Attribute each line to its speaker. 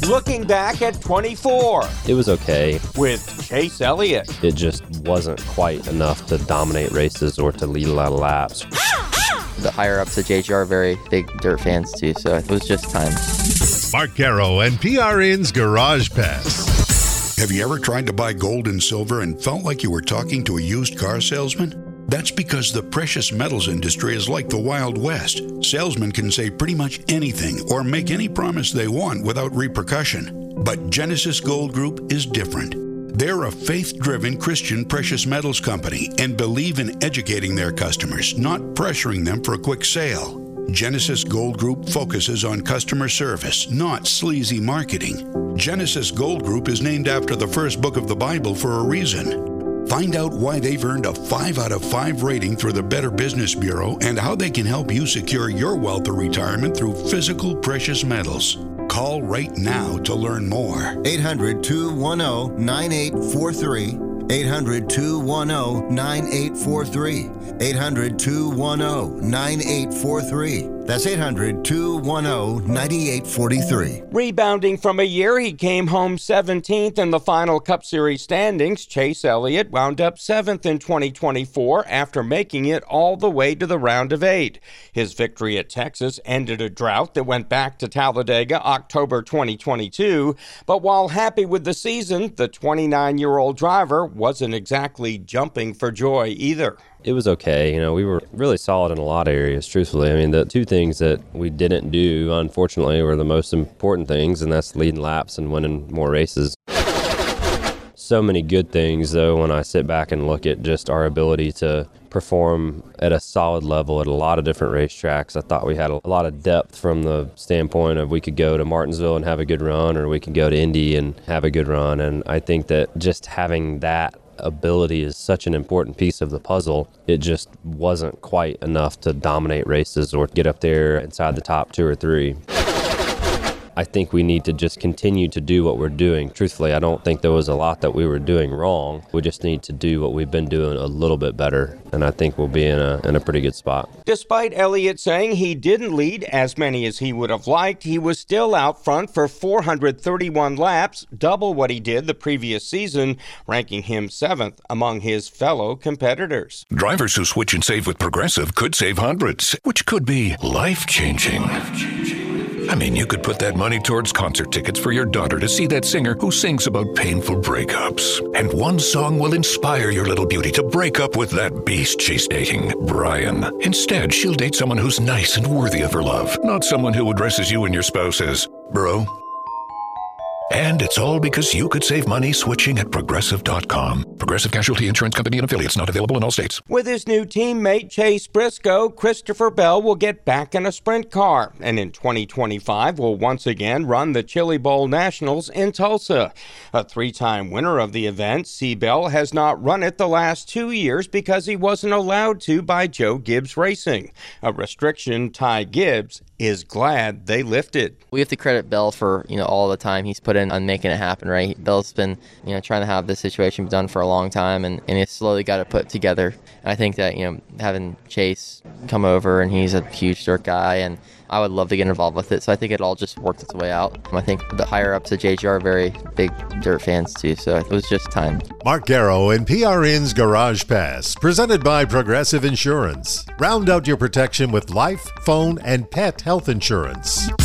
Speaker 1: Looking back at 24
Speaker 2: It was okay.
Speaker 1: with Chase Elliott.
Speaker 2: It just wasn't quite enough to dominate races or to lead a lot of laps.
Speaker 3: The higher-ups at JGR are very big dirt fans, too, so it was just time.
Speaker 4: Mark Garrow and PRN's Garage Pass.
Speaker 5: Have you ever tried to buy gold and silver and felt like you were talking to a used car salesman? That's because the precious metals industry is like the Wild West. Salesmen can say pretty much anything or make any promise they want without repercussion. But Genesis Gold Group is different. They're a faith-driven Christian precious metals company and believe in educating their customers, not pressuring them for a quick sale. Genesis Gold Group focuses on customer service, not sleazy marketing. Genesis Gold Group is named after the first book of the Bible for a reason. Find out why they've earned a 5 out of 5 rating through the Better Business Bureau and how they can help you secure your wealth or retirement through physical precious metals. Call right now to learn more.
Speaker 6: 800-210-9843. 800-210-9843. 800-210-9843. That's 800-210-9843.
Speaker 1: Rebounding from a year, he came home 17th in the final Cup Series standings. Chase Elliott wound up 7th in 2024 after making it all the way to the round of 8. His victory at Texas ended a drought that went back to Talladega October 2022. But while happy with the season, the 29-year-old driver wasn't exactly jumping for joy either.
Speaker 2: It was okay. We were really solid in a lot of areas, truthfully. I mean, the two things that we didn't do, unfortunately, were the most important things, and that's leading laps and winning more races. So many good things, though, when I sit back and look at just our ability to perform at a solid level at a lot of different racetracks. I thought we had a lot of depth from the standpoint of we could go to Martinsville and have a good run, or we could go to Indy and have a good run. And I think that just having that ability is such an important piece of the puzzle. It just wasn't quite enough to dominate races or get up there inside the top 2 or 3. I think we need to just continue to do what we're doing. Truthfully, I don't think there was a lot that we were doing wrong. We just need to do what we've been doing a little bit better, and I think we'll be in a pretty good spot.
Speaker 1: Despite Elliott saying he didn't lead as many as he would have liked, he was still out front for 431 laps, double what he did the previous season, ranking him 7th among his fellow competitors.
Speaker 7: Drivers who switch and save with Progressive could save hundreds, which could be life-changing. I mean, you could put that money towards concert tickets for your daughter to see that singer who sings about painful breakups. And one song will inspire your little beauty to break up with that beast she's dating, Brian. Instead, she'll date someone who's nice and worthy of her love, not someone who addresses you and your spouse as, bro. And it's all because you could save money switching at Progressive.com. Progressive Casualty Insurance Company and Affiliates, not available in all states.
Speaker 1: With his new teammate Chase Briscoe, Christopher Bell will get back in a sprint car, and in 2025 will once again run the Chili Bowl Nationals in Tulsa. A 3-time winner of the event, C. Bell has not run it the last 2 years because he wasn't allowed to by Joe Gibbs Racing, a restriction Ty Gibbs is glad they lifted.
Speaker 3: We have to credit Bell for, all the time he's put in on making it happen, right? Bell's been, trying to have this situation done for a long time, and he's slowly got it put together. And I think that, having Chase come over, and he's a huge dirt guy, and I would love to get involved with it. So I think it all just worked its way out. I think the higher-ups at JGR are very big dirt fans, too, so it was just time.
Speaker 4: Mark Garrow and PRN's Garage Pass, presented by Progressive Insurance. Round out your protection with life, phone, and pet health insurance.